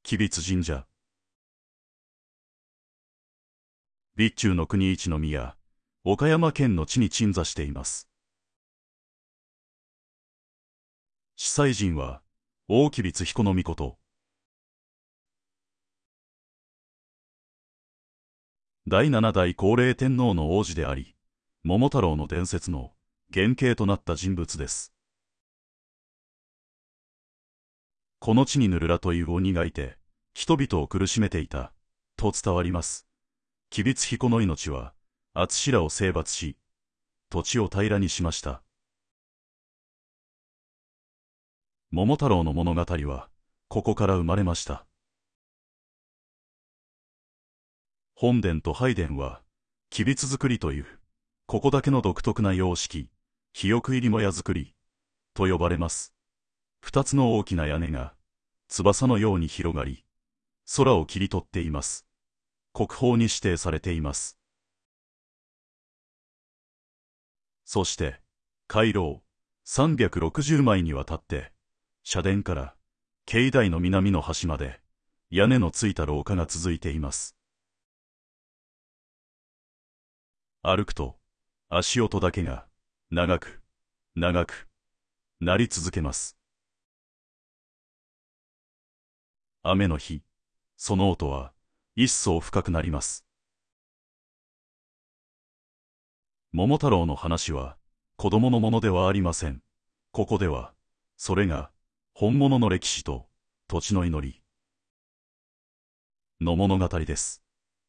吉備津神社。備中の国一の宮、岡山県の地に鎮座しています。司祭神は、大吉備津彦命。第7代高齢天皇の皇子であり、桃太郎の伝説の原型となった人物です。この地にヌルラという鬼がいて、人々を苦しめていた、と伝わります。吉備津彦の命は、敦白を征伐し、土地を平らにしました。桃太郎の物語は、ここから生まれました。本殿と拝殿は、吉備津造りという、ここだけの独特な様式、肥沃入り母屋造り、と呼ばれます。二つの大きな屋根が、翼のように広がり、空を切り取っています。国宝に指定されています。そして、回廊360枚にわたって、社殿から境内の南の端まで屋根のついた廊下が続いています。歩くと足音だけが長く長く鳴り続けます。雨の日、その音は一層深くなります。桃太郎の話は子供のものではありません。ここではそれが本物の歴史と土地の祈りの物語です。